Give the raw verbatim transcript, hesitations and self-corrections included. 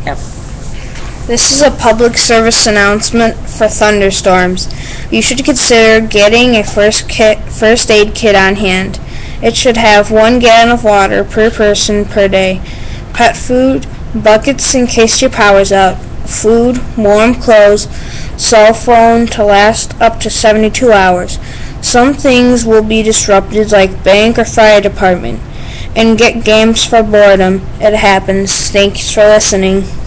Yep. This is a public service announcement for thunderstorms. You should consider getting a first kit, first aid kit on hand. It should have one gallon of water per person per day, pet food, buckets in case your power's out, food, warm clothes, cell phone to last up to seventy-two hours. Some things will be disrupted like bank or fire department. And get games for boredom. It happens. Thanks for listening.